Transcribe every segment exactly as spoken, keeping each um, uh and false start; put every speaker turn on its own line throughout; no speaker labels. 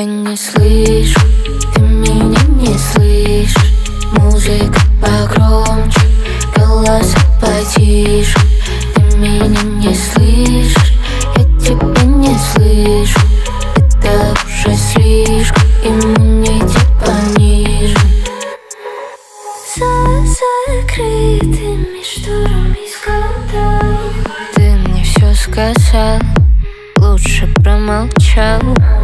не слышу, ты меня не слышишь. Музыка погромче, голоса потише. Ты меня не слышишь, я тебя не слышу. Это уже слишком, иммунитет понижен. За закрытыми шторами скандал. Ты мне все сказал, лучше промолчал.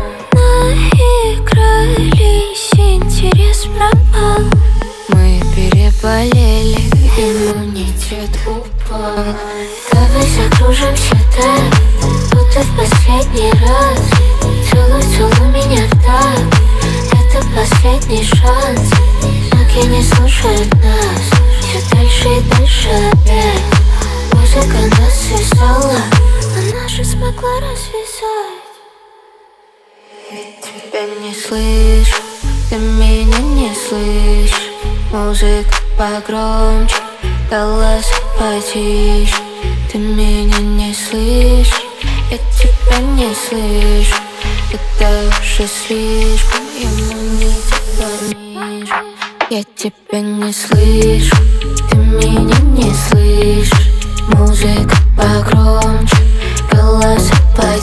Наигрались, интерес пропал. Мы переболели, иммунитет упал. Давай закружимся так, будто в последний раз. Целуй, целуй меня так, это последний шанс. Ноги не слушают нас, все дальше и дальше опять. Музыка нас связала, она же смогла развязать. Ведь тебя не слышу, ты меня не слышишь. Музыка погромче, голоса потише. Ты меня не слышишь, я тебя не слышу. Это уже слишком, иммунитет понижен. Я тебя не слышу, ты меня не слышишь. Музыка погромче, голоса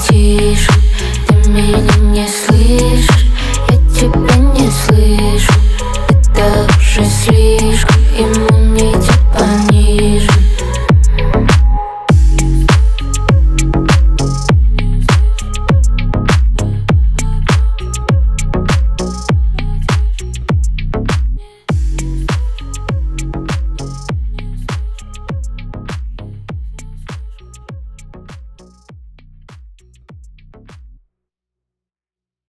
потише. Ты меня не слышишь, я тебя не слышу.